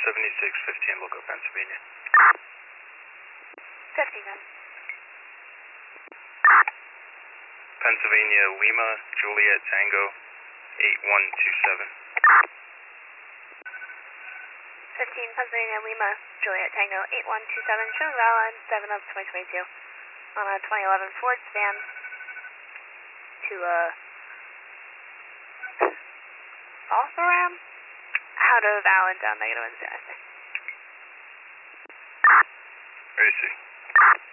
7615 local Pennsylvania. 15 then. Pennsylvania Lima Juliet Tango 8127. 15 Pennsylvania Lima Juliet Tango 8127, showing valid 7 of 2022 on a 2011 Ford sedan to also ram out of Allentown, -1 0. Ready to see.